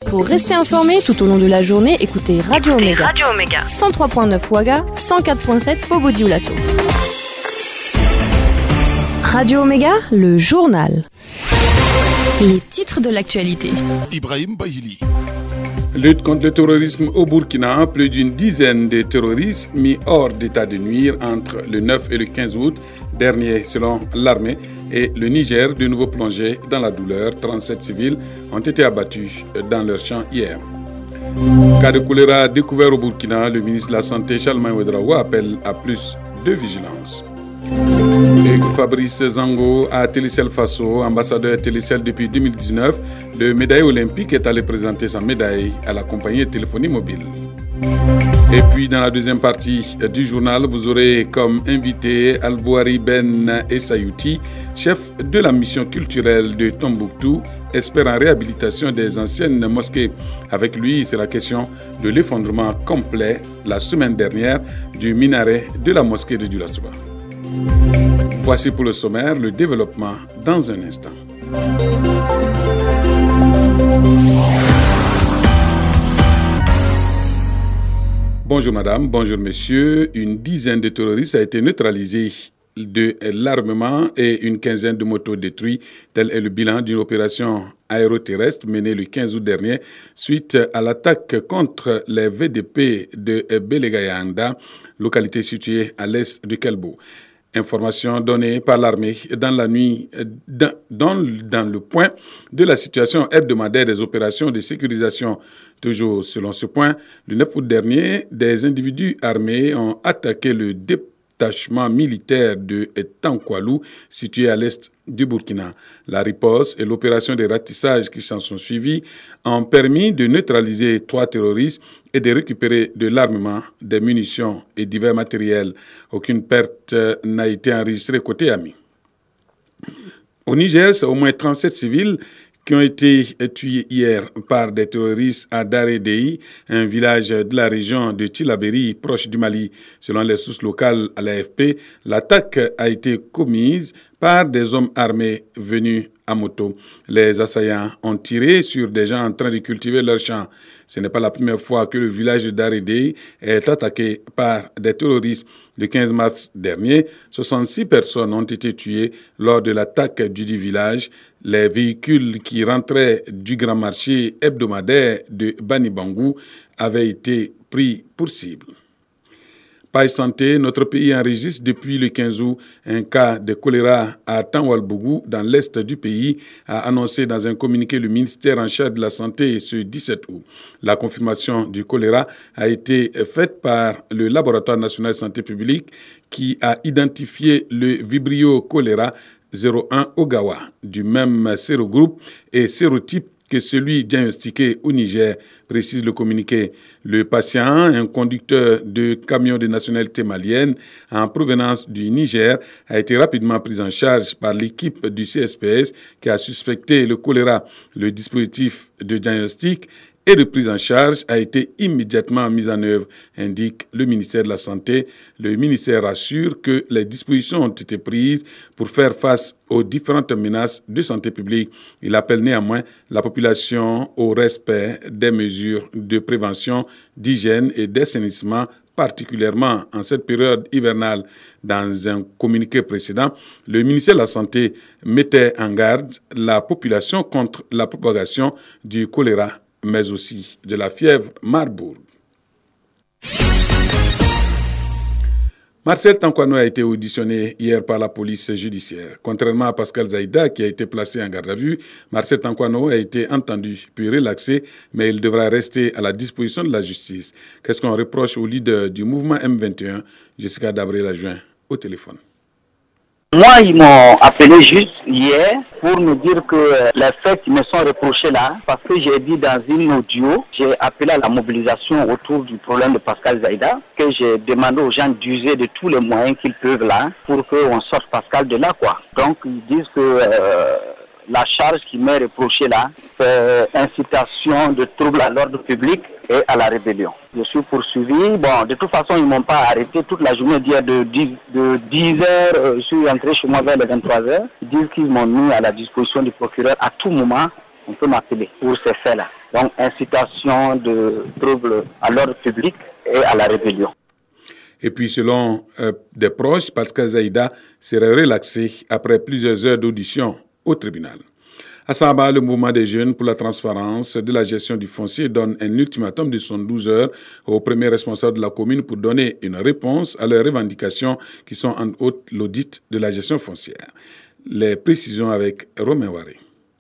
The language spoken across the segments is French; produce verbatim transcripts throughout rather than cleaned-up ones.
Pour rester informé tout au long de la journée, écoutez Radio Omega. Radio Omega. cent trois virgule neuf Ouaga, cent quatre virgule sept Bobo Dioulasso. Radio Omega, le journal. Les titres de l'actualité. Ibrahim Bahili. Lutte contre le terrorisme au Burkina, plus d'une dizaine de terroristes mis hors d'état de nuire entre le neuf et le quinze août dernier selon l'armée et le Niger de nouveau plongé dans la douleur. trente-sept civils ont été abattus dans leur champ hier. Cas de choléra découvert au Burkina, le ministre de la Santé Charlemagne Ouedraogo appelle à plus de vigilance. Et Fabrice Zango à Télécel Faso, ambassadeur Télécel depuis deux mille dix-neuf, le médaillé olympique est allé présenter sa médaille à la compagnie Téléphonie Mobile. Et puis dans la deuxième partie du journal, vous aurez comme invité Albouari Ben Essayouti, chef de la mission culturelle de Tombouctou, expert en réhabilitation des anciennes mosquées. Avec lui, c'est la question de l'effondrement complet la semaine dernière du minaret de la mosquée de Dioulasso. Voici pour le sommaire, le développement dans un instant. Bonjour madame, bonjour monsieur. Une dizaine de terroristes a été neutralisée de l'armement et une quinzaine de motos détruites. Tel est le bilan d'une opération aéroterrestre menée le quinze août dernier suite à l'attaque contre les V D P de Belegayanda, localité située à l'est de Kelbo. Information donnée par l'armée dans la nuit, dans, dans, dans le point de la situation hebdomadaire des opérations de sécurisation. Toujours selon ce point, le neuf août dernier, des individus armés ont attaqué le détachement militaire de Tankwalou, situé à l'est du Burkina. La riposte et l'opération de ratissage qui s'en sont suivis ont permis de neutraliser trois terroristes et de récupérer de l'armement, des munitions et divers matériels. Aucune perte n'a été enregistrée côté ami. Au Niger, c'est au moins trente-sept civils qui ont été tués hier par des terroristes à Darédéi, un village de la région de Tillabéri, proche du Mali. Selon les sources locales à l'A F P, l'attaque a été commise par des hommes armés venus à moto. Les assaillants ont tiré sur des gens en train de cultiver leurs champs. Ce n'est pas la première fois que le village de Darédéi est attaqué par des terroristes. Le quinze mars dernier, soixante-six personnes ont été tuées lors de l'attaque du dit village. Les véhicules qui rentraient du grand marché hebdomadaire de Banibangou avaient été pris pour cible. Page santé, notre pays enregistre depuis le quinze août un cas de choléra à Tanwalbougou, dans l'est du pays, a annoncé dans un communiqué le ministère en charge de la Santé ce dix-sept août. La confirmation du choléra a été faite par le Laboratoire national de santé publique qui a identifié le Vibrio choléra zéro un Ogawa, du même sérogroupe et sérotype que celui diagnostiqué au Niger, précise le communiqué. Le patient, un conducteur de camion de nationalité malienne en provenance du Niger, a été rapidement pris en charge par l'équipe du C S P S qui a suspecté le choléra. Le dispositif de diagnostic et de prise en charge a été immédiatement mis en œuvre, indique le ministère de la Santé. Le ministère assure que les dispositions ont été prises pour faire face aux différentes menaces de santé publique. Il appelle néanmoins la population au respect des mesures de prévention, d'hygiène et d'assainissement, particulièrement en cette période hivernale. Dans un communiqué précédent, le ministère de la Santé mettait en garde la population contre la propagation du choléra, mais aussi de la fièvre Marburg. Marcel Tankwano a été auditionné hier par la police judiciaire. Contrairement à Pascal Zaïda, qui a été placé en garde à vue, Marcel Tankwano a été entendu puis relaxé, mais il devra rester à la disposition de la justice. Qu'est-ce qu'on reproche au leader du mouvement M vingt et un, Jessica Dabré-Lajoin, au téléphone? Moi, ils m'ont appelé juste hier pour me dire que les faits qui me sont reprochés là, parce que j'ai dit dans une audio, j'ai appelé à la mobilisation autour du problème de Pascal Zaïda, que j'ai demandé aux gens d'user de tous les moyens qu'ils peuvent là pour qu'on sorte Pascal de là, quoi. Donc, ils disent que euh, la charge qui m'est reprochée là, c'est incitation de troubles à l'ordre public et à la rébellion. Je suis poursuivi. Bon, de toute façon, ils ne m'ont pas arrêté toute la journée d'hier de dix heures. Euh, je suis rentré chez moi vers les vingt-trois heures. Ils disent qu'ils m'ont mis à la disposition du procureur à tout moment. on peut m'appeler pour ces faits-là. Donc, incitation de troubles à l'ordre public et à la rébellion. Et puis, selon euh, des proches, Pascal Zaïda serait relaxé après plusieurs heures d'audition au tribunal. À Saba, le mouvement des jeunes pour la transparence de la gestion du foncier donne un ultimatum de soixante-douze heures aux premiers responsables de la commune pour donner une réponse à leurs revendications qui sont en haute l'audit de la gestion foncière. Les précisions avec Romain Waré.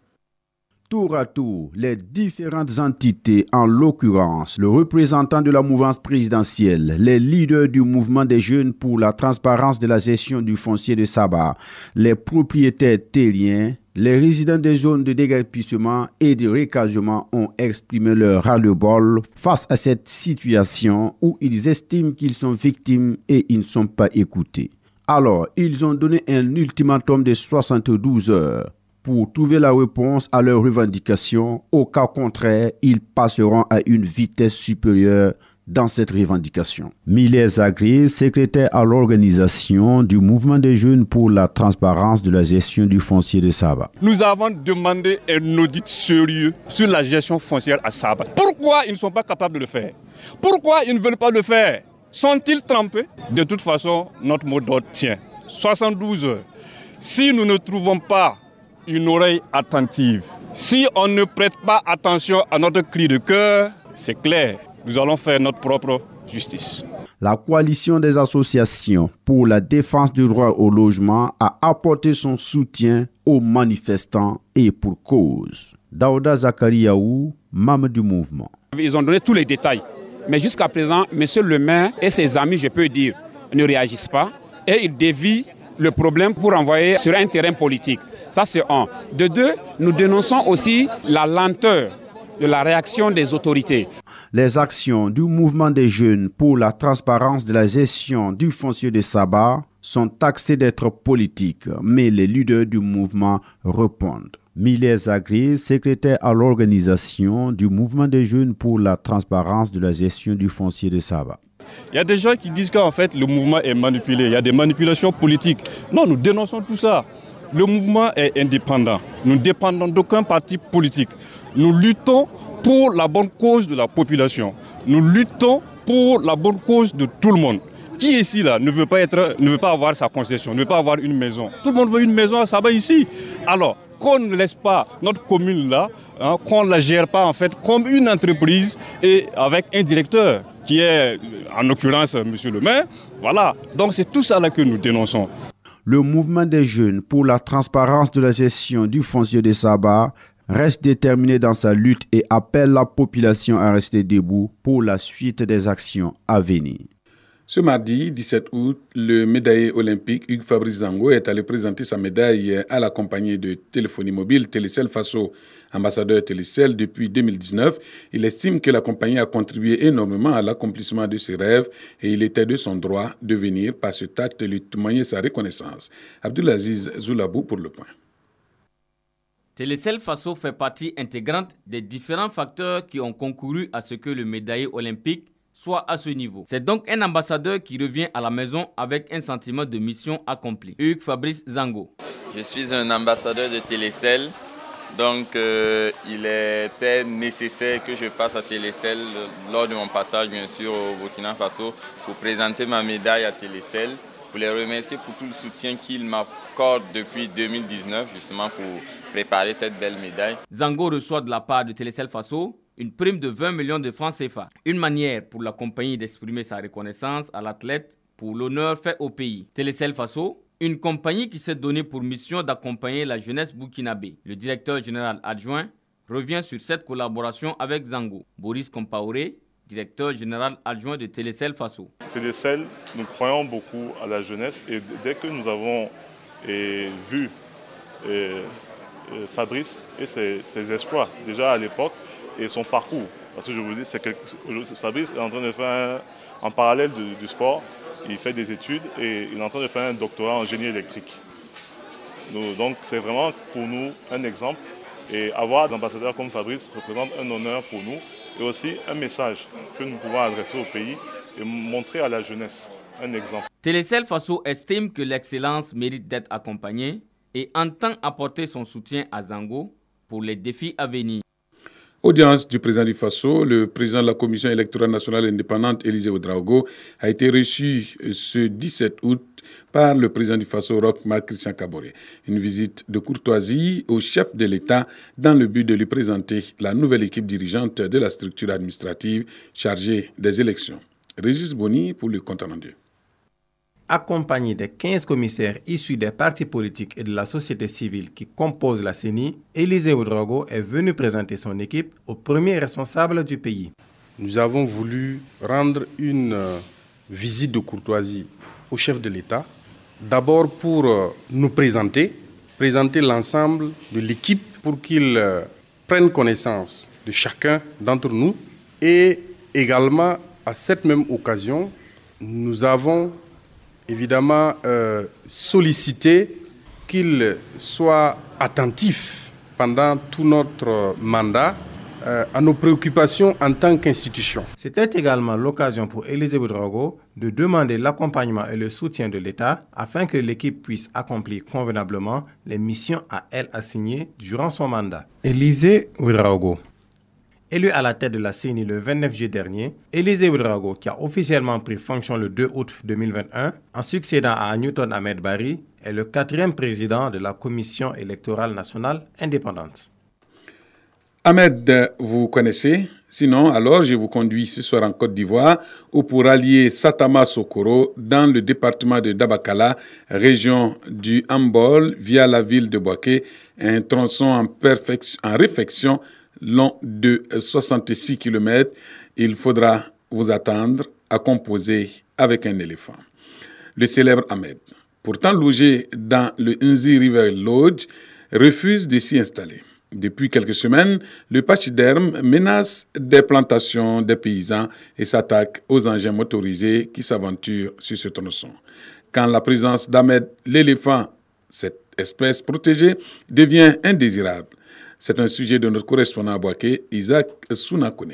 Tour à tour, les différentes entités, en l'occurrence le représentant de la mouvance présidentielle, les leaders du mouvement des jeunes pour la transparence de la gestion du foncier de Saba, les propriétaires terriens, les résidents des zones de déguerpissement et de recasement ont exprimé leur ras-le-bol face à cette situation où ils estiment qu'ils sont victimes et ils ne sont pas écoutés. Alors, ils ont donné un ultimatum de soixante-douze heures. Pour trouver la réponse à leurs revendications. Au cas contraire, ils passeront à une vitesse supérieure dans cette revendication. Millet Zagré, secrétaire à l'organisation du mouvement des jeunes pour la transparence de la gestion du foncier de Saba. Nous avons demandé un audit sérieux sur la gestion foncière à Saba. Pourquoi ils ne sont pas capables de le faire? Pourquoi ils ne veulent pas le faire? Sont-ils trempés? De toute façon, notre mot d'ordre tient. soixante-douze heures. Si nous ne trouvons pas une oreille attentive, si on ne prête pas attention à notre cri de cœur, c'est clair, nous allons faire notre propre justice. La coalition des associations pour la défense du droit au logement a apporté son soutien aux manifestants et pour cause. Daouda Zakariaou, membre du mouvement. Ils ont donné tous les détails, mais jusqu'à présent, M. le maire et ses amis, je peux dire, ne réagissent pas et ils dévient le problème pour envoyer sur un terrain politique. Ça, c'est un. De deux, nous dénonçons aussi la lenteur de la réaction des autorités. Les actions du mouvement des jeunes pour la transparence de la gestion du foncier de Saba sont taxées d'être politiques, mais les leaders du mouvement répondent. Millet Zagré, secrétaire à l'organisation du mouvement des jeunes pour la transparence de la gestion du foncier de Saba. Il y a des gens qui disent qu'en fait le mouvement est manipulé, il y a des manipulations politiques. Non, nous dénonçons tout ça. Le mouvement est indépendant. Nous ne dépendons d'aucun parti politique. Nous luttons pour la bonne cause de la population. Nous luttons pour la bonne cause de tout le monde. Qui ici là ne veut pas être, ne veut pas avoir sa concession, ne veut pas avoir une maison? Tout le monde veut une maison à Saba ici. Alors, qu'on ne laisse pas notre commune là, hein, qu'on ne la gère pas en fait comme une entreprise et avec un directeur qui est en l'occurrence monsieur le maire. Voilà, donc c'est tout ça là que nous dénonçons. Le mouvement des jeunes pour la transparence de la gestion du foncier de Saba reste déterminé dans sa lutte et appelle la population à rester debout pour la suite des actions à venir. Ce mardi dix-sept août, le médaillé olympique Hugues Fabrice Zango est allé présenter sa médaille à la compagnie de téléphonie mobile Télécel Faso. Ambassadeur Télécel depuis deux mille dix-neuf, il estime que la compagnie a contribué énormément à l'accomplissement de ses rêves et il était de son droit de venir par cet acte lui témoigner sa reconnaissance. Abdulaziz Zoulabou pour le point. Télécel Faso fait partie intégrante des différents facteurs qui ont concouru à ce que le médaillé olympique soit à ce niveau. C'est donc un ambassadeur qui revient à la maison avec un sentiment de mission accomplie. Hugues Fabrice Zango. Je suis un ambassadeur de Télécel, donc euh, il était nécessaire que je passe à Télécel lors de mon passage bien sûr au Burkina Faso pour présenter ma médaille à Télécel, pour les remercier pour tout le soutien qu'ils m'accordent depuis deux mille dix-neuf justement pour préparer cette belle médaille. Zango reçoit de la part de Télécel Faso une prime de vingt millions de francs C F A. Une manière pour la compagnie d'exprimer sa reconnaissance à l'athlète pour l'honneur fait au pays. Télécel Faso, une compagnie qui s'est donnée pour mission d'accompagner la jeunesse burkinabé. Le directeur général adjoint revient sur cette collaboration avec Zango. Boris Compaoré, directeur général adjoint de Télécel Faso. Télécel, nous croyons beaucoup à la jeunesse et dès que nous avons et, vu et, et Fabrice et ses, ses exploits déjà à l'époque, et son parcours. Parce que je vous dis, c'est que Fabrice est en train de faire, un, en parallèle de, du sport, il fait des études et il est en train de faire un doctorat en génie électrique. Nous, donc c'est vraiment pour nous un exemple. Et avoir des ambassadeurs comme Fabrice représente un honneur pour nous et aussi un message que nous pouvons adresser au pays et montrer à la jeunesse un exemple. Télécel Faso estime que l'excellence mérite d'être accompagnée et entend apporter son soutien à Zango pour les défis à venir. Audience du président du Faso, le président de la Commission électorale nationale indépendante, Élisée Ouedraogo, a été reçu ce dix-sept août par le président du Faso, Roch Marc Christian Kaboré. Une visite de courtoisie au chef de l'État dans le but de lui présenter la nouvelle équipe dirigeante de la structure administrative chargée des élections. Régis Boni pour le compte rendu. Accompagné des quinze commissaires issus des partis politiques et de la société civile qui composent la C E N I, Élisée Ouedraogo est venu présenter son équipe aux premiers responsables du pays. Nous avons voulu rendre une visite de courtoisie au chef de l'État, d'abord pour nous présenter, présenter l'ensemble de l'équipe pour qu'il prenne connaissance de chacun d'entre nous. Et également, à cette même occasion, nous avons évidemment euh, sollicité qu'il soit attentif pendant tout notre mandat euh, à nos préoccupations en tant qu'institution. C'était également l'occasion pour Élisée Ouedraogo de demander l'accompagnement et le soutien de l'État afin que l'équipe puisse accomplir convenablement les missions à elle assignées durant son mandat. Élisée Ouedraogo. Élu à la tête de la C E N I le vingt-neuf juillet dernier, Élisée Ouedraogo, qui a officiellement pris fonction le deux août deux mille vingt et un, en succédant à Newton Ahmed Barry, est le quatrième président de la Commission électorale nationale indépendante. Ahmed, vous connaissez? Sinon, alors je vous conduis ce soir en Côte d'Ivoire où pour allier Satama Sokoro dans le département de Dabakala, région du Hambol, via la ville de Bouaké, un tronçon en, perfection, en réfection long de soixante-six kilomètres, il faudra vous attendre à composer avec un éléphant. Le célèbre Ahmed, pourtant logé dans le Nzi River Lodge, refuse de s'y installer. Depuis quelques semaines, le pachyderme menace des plantations des paysans et s'attaque aux engins motorisés qui s'aventurent sur ce tronçon. Quand la présence d'Ahmed l'éléphant, cette espèce protégée, devient indésirable. C'est un sujet de notre correspondant à Bouaké, Isaac Sounakone.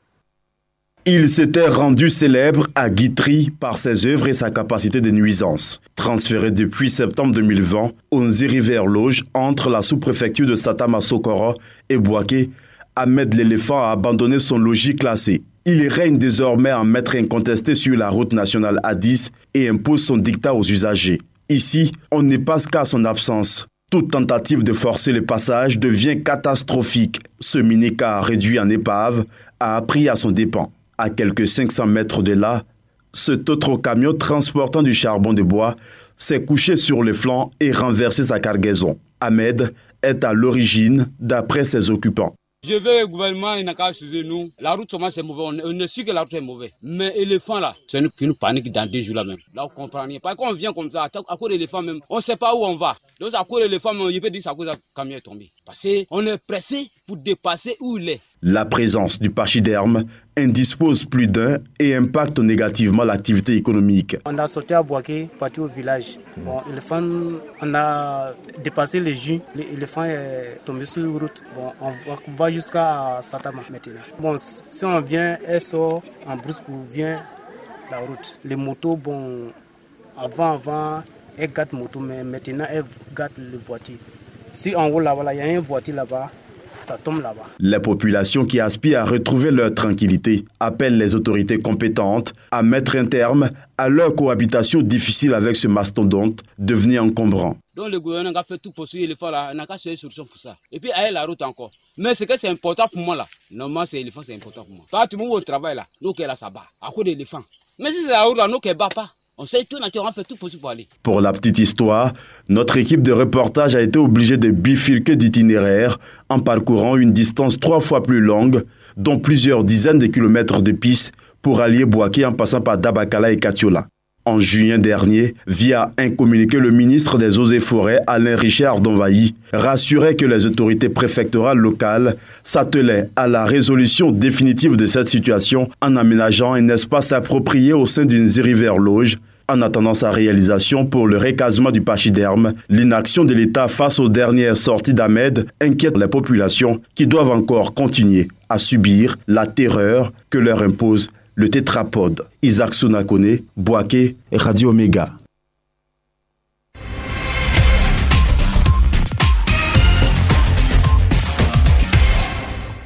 Il s'était rendu célèbre à Guitry par ses œuvres et sa capacité de nuisance. Transféré depuis septembre deux mille vingt au Nzi River Lodge entre la sous-préfecture de Satama Sokoro et Bouaké, Ahmed l'éléphant a abandonné son logis classé. Il règne désormais en maître incontesté sur la route nationale A dix et impose son dictat aux usagers. Ici, on n'est pas qu'à son absence. Toute tentative de forcer le passage devient catastrophique. Ce mini-car réduit en épave a appris à son dépens. À quelques cinq cents mètres de là, cet autre camion transportant du charbon de bois s'est couché sur le flanc et renversé sa cargaison. Ahmed est à l'origine, d'après ses occupants. Je veux le gouvernement, il n'a qu'à suivre nous. La route, c'est mauvais. On est sûr que la route est mauvaise. Mais l'éléphant, là, c'est nous qui nous panique dans deux jours là même. Là, on comprend rien. Parce qu'on vient comme ça, à cause de l'éléphant même, on ne sait pas où on va. Donc, à cause de l'éléphant, il peut dire que à cause du camion est tombé. Parce qu'on est pressé pour dépasser où il est. La présence du pachyderme indispose plus d'un et impacte négativement l'activité économique. On a sauté à Bouaké, parti au village. Bon, l'éléphant, on a dépassé les jus. L'éléphant est tombé sur la route. Bon, on va jusqu'à Satama maintenant. Bon, si on vient, elle sort en brusque pour vient la route. Les motos, bon, avant, avant, elles gâtent moto, mais maintenant, elles gâtent les voitures. Si en haut là-bas, il y a une voiture là-bas, ça tombe là-bas. Les populations qui aspirent à retrouver leur tranquillité appellent les autorités compétentes à mettre un terme à leur cohabitation difficile avec ce mastodonte devenu encombrant. Donc le gouvernement a fait tout pour suivre l'éléphant là, on n'a qu'à chercher une solution pour ça. Et puis aller la route encore. Mais ce que c'est important pour moi là, normalement c'est l'éléphant, c'est important pour moi. Quand tout le monde au travail là, nous qui est là ça bat, à cause de l'éléphant. Mais si c'est la route là, nous qui ne bat pas. On sait tout naturellement, on fait tout possible pour aller. Pour la petite histoire, notre équipe de reportage a été obligée de bifurquer d'itinéraire en parcourant une distance trois fois plus longue, dont plusieurs dizaines de kilomètres de pistes pour allier Bouaké en passant par Dabakala et Katiola. En juin dernier, via un communiqué, le ministre des Eaux et Forêts, Alain Richard Donvailly, rassurait que les autorités préfectorales locales s'attelaient à la résolution définitive de cette situation en aménageant un espace approprié au sein d'une Nzi River Lodge. En attendant sa réalisation pour le recasement du pachyderme, l'inaction de l'État face aux dernières sorties d'Ahmed inquiète les populations qui doivent encore continuer à subir la terreur que leur impose le tétrapode. Isaac Sounakone, Bouaké, Radio Omega.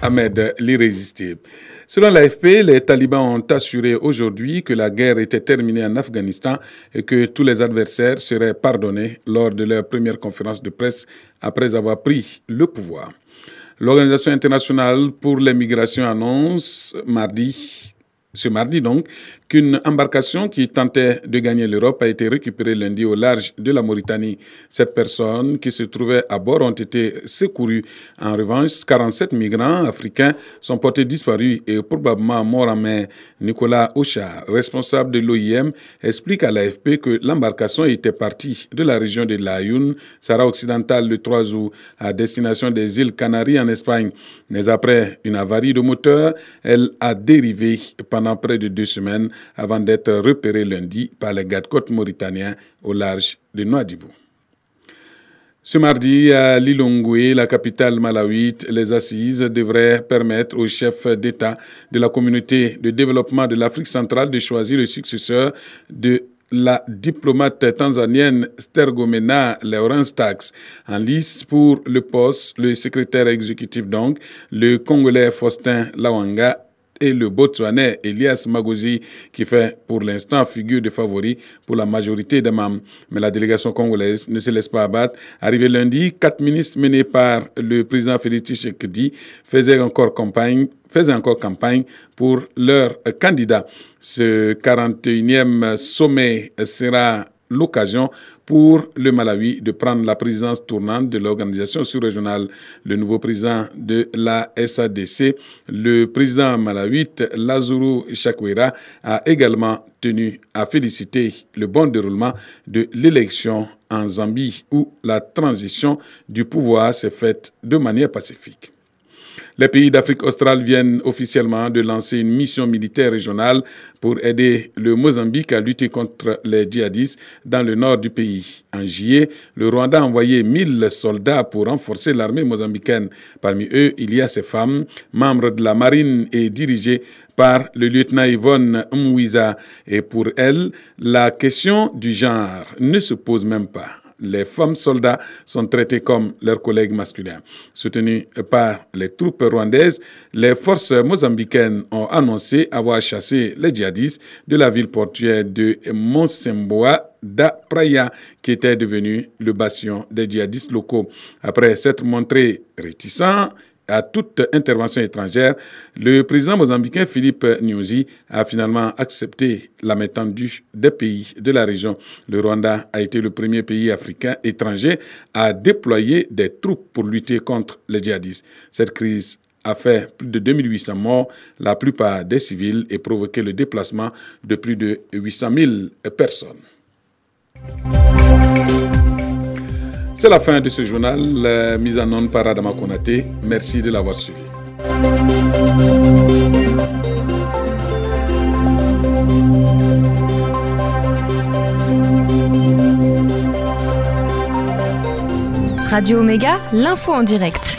Ahmed l'irrésistible. Selon l'A F P, les talibans ont assuré aujourd'hui que la guerre était terminée en Afghanistan et que tous les adversaires seraient pardonnés lors de leur première conférence de presse après avoir pris le pouvoir. L'Organisation internationale pour les migrations annonce mardi, ce mardi donc, qu'une embarcation qui tentait de gagner l'Europe a été récupérée lundi au large de la Mauritanie. Sept personnes qui se trouvaient à bord ont été secourues. En revanche, quarante-sept migrants africains sont portés disparus et probablement morts en mer. Nicolas Ochar, responsable de l'O I M, explique à l'A F P que l'embarcation était partie de la région de Laayoune, Sahara occidental, le trois août, à destination des îles Canaries en Espagne. Mais après une avarie de moteur, elle a dérivé pendant près de deux semaines avant d'être repéré lundi par les gardes-côtes mauritaniens au large de Nouadhibou. Ce mardi, à Lilongwe, la capitale malawite, les assises devraient permettre au chef d'État de la communauté de développement de l'Afrique centrale de choisir le successeur de la diplomate tanzanienne Stergomena Lawrence Tax. En liste pour le poste, le secrétaire exécutif donc, le Congolais Faustin Lawanga et le Botswanais Elias Magosi, qui fait pour l'instant figure de favori pour la majorité des membres. Mais la délégation congolaise ne se laisse pas abattre. Arrivé lundi, quatre ministres menés par le président Félix Tshisekedi faisaient encore campagne, faisaient encore campagne pour leur candidat. Ce quarante et unième sommet sera l'occasion pour le Malawi de prendre la présidence tournante de l'organisation sous-régionale. Le nouveau président de la S A D C, le président malawite Lazarou Chakwera, a également tenu à féliciter le bon déroulement de l'élection en Zambie où la transition du pouvoir s'est faite de manière pacifique. Les pays d'Afrique australe viennent officiellement de lancer une mission militaire régionale pour aider le Mozambique à lutter contre les djihadistes dans le nord du pays. En juillet, le Rwanda a envoyé mille soldats pour renforcer l'armée mozambicaine. Parmi eux, il y a ces femmes, membres de la marine et dirigées par le lieutenant Yvonne Mwiza. Et pour elles, la question du genre ne se pose même pas. Les femmes soldats sont traitées comme leurs collègues masculins. Soutenues par les troupes rwandaises, les forces mozambicaines ont annoncé avoir chassé les djihadistes de la ville portuaire de Monsemboa da Praia, qui était devenu le bastion des djihadistes locaux. Après s'être montré réticent à toute intervention étrangère, le président mozambicain Philippe Nyusi a finalement accepté la main tendue des pays de la région. Le Rwanda a été le premier pays africain étranger à déployer des troupes pour lutter contre les djihadistes. Cette crise a fait plus de deux mille huit cents morts, la plupart des civils, et provoqué le déplacement de plus de huit cent mille personnes. C'est la fin de ce journal, euh, mise en onde par Adama Konaté. Merci de l'avoir suivi. Radio Omega, l'info en direct.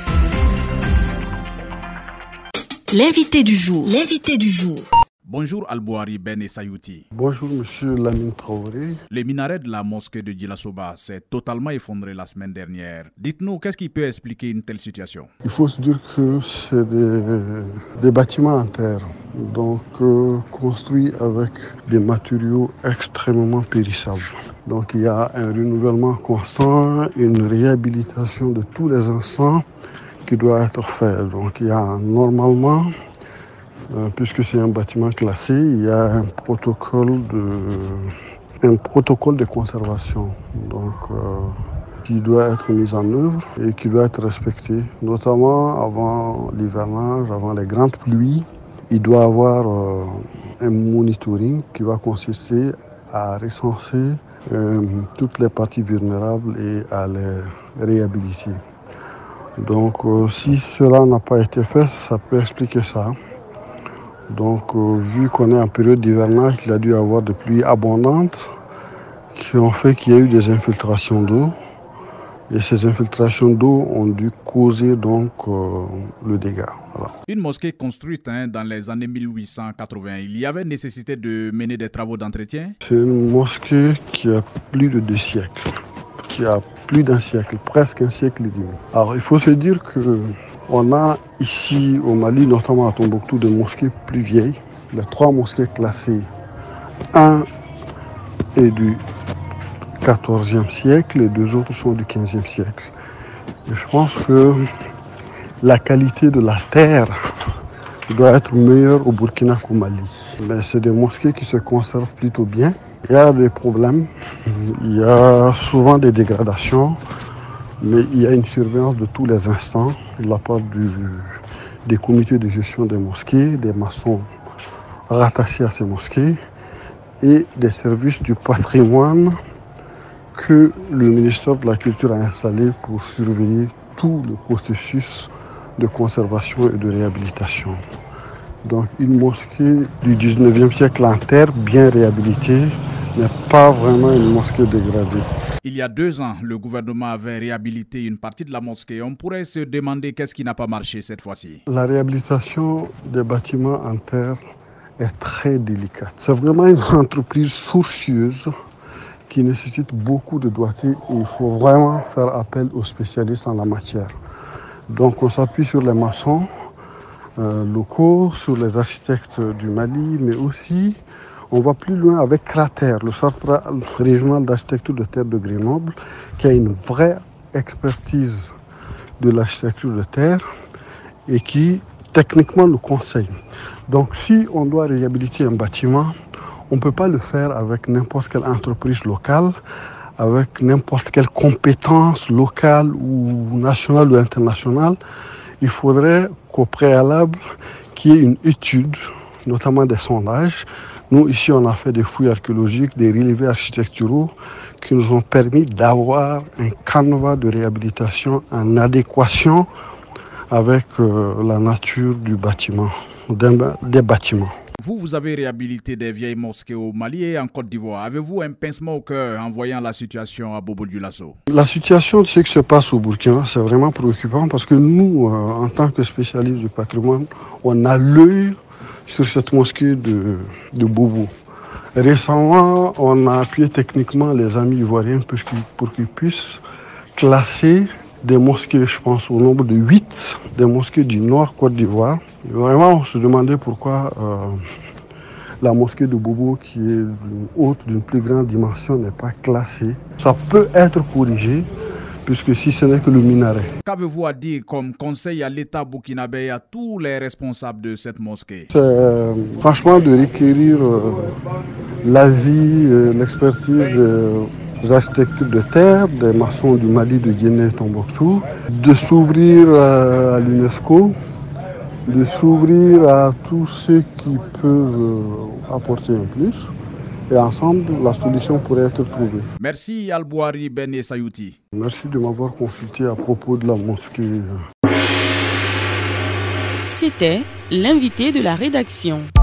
L'invité du jour. L'invité du jour. Bonjour Albouari Ben Sayouti. Bonjour Monsieur Lamine Traoré. Le minaret de la mosquée de Djilasoba s'est totalement effondré la semaine dernière. Dites-nous, qu'est-ce qui peut expliquer une telle situation? Il faut se dire que c'est des, des bâtiments en terre, donc euh, construits avec des matériaux extrêmement périssables. Donc il y a un renouvellement constant, une réhabilitation de tous les instants qui doit être fait. Donc il y a normalement... Euh, puisque c'est un bâtiment classé, il y a un protocole de, un protocole de conservation donc, euh, qui doit être mis en œuvre et qui doit être respecté, notamment avant l'hivernage, avant les grandes pluies. Il doit y avoir euh, un monitoring qui va consister à recenser euh, toutes les parties vulnérables et à les réhabiliter. Donc euh, si cela n'a pas été fait, ça peut expliquer ça. Donc, euh, vu qu'on est en période d'hivernage, il a dû y avoir des pluies abondantes qui ont fait qu'il y a eu des infiltrations d'eau. Et ces infiltrations d'eau ont dû causer donc euh, le dégât. Voilà. Une mosquée construite hein, dans les années mille huit cent quatre-vingts, il y avait nécessité de mener des travaux d'entretien? C'est une mosquée qui a plus de deux siècles, qui a plus d'un siècle, presque un siècle et demi. Alors, il faut se dire que On a ici au Mali, notamment à Tombouctou, des mosquées plus vieilles. Les trois mosquées classées, un est du quatorzième siècle, les deux autres sont du quinzième siècle. Et je pense que la qualité de la terre doit être meilleure au Burkina qu'au Mali. Mais c'est des mosquées qui se conservent plutôt bien. Il y a des problèmes, il y a souvent des dégradations, mais il y a une surveillance de tous les instants de la part du, des comités de gestion des mosquées, des maçons rattachés à ces mosquées et des services du patrimoine que le ministère de la Culture a installé pour surveiller tout le processus de conservation et de réhabilitation. Donc une mosquée du dix-neuvième siècle en terre, bien réhabilitée, n'est pas vraiment une mosquée dégradée. Il y a deux ans, le gouvernement avait réhabilité une partie de la mosquée. On pourrait se demander qu'est-ce qui n'a pas marché cette fois-ci. La réhabilitation des bâtiments en terre est très délicate. C'est vraiment une entreprise soucieuse qui nécessite beaucoup de doigté et il faut vraiment faire appel aux spécialistes en la matière. Donc on s'appuie sur les maçons euh, locaux, sur les architectes du Mali, mais aussi on va plus loin avec Cratère, le centre régional d'architecture de terre de Grenoble, qui a une vraie expertise de l'architecture de terre et qui techniquement nous conseille. Donc si on doit réhabiliter un bâtiment, on ne peut pas le faire avec n'importe quelle entreprise locale, avec n'importe quelle compétence locale ou nationale ou internationale. Il faudrait qu'au préalable, qu'il y ait une étude, notamment des sondages. Nous, ici, on a fait des fouilles archéologiques, des relevés architecturaux qui nous ont permis d'avoir un canevas de réhabilitation en adéquation avec euh, la nature du bâtiment, des bâtiments. Vous, vous avez réhabilité des vieilles mosquées au Mali et en Côte d'Ivoire. Avez-vous un pincement au cœur en voyant la situation à Bobo-Dioulasso? La situation de ce qui se passe au Burkina, c'est vraiment préoccupant parce que nous, euh, en tant que spécialistes du patrimoine, on a l'œil sur cette mosquée de, de Bobo. Récemment, on a appuyé techniquement les amis ivoiriens pour qu'ils, pour qu'ils puissent classer des mosquées, je pense au nombre de huit, des mosquées du nord Côte d'Ivoire. Vraiment, on se demandait pourquoi euh, la mosquée de Bobo, qui est d'une haute, d'une plus grande dimension, n'est pas classée. Ça peut être corrigé, puisque si ce n'est que le minaret. Qu'avez-vous à dire comme conseil à l'État burkinabé et à tous les responsables de cette mosquée? C'est euh, franchement de requérir euh, l'avis, euh, l'expertise de des architectures de terre, des maçons du Mali, de Guinée et Tombouctou, de s'ouvrir à l'UNESCO, de s'ouvrir à tous ceux qui peuvent apporter un plus. Et ensemble, la solution pourrait être trouvée. Merci Albouari Ben Sayouti. Merci de m'avoir consulté à propos de la mosquée. C'était l'invité de la rédaction.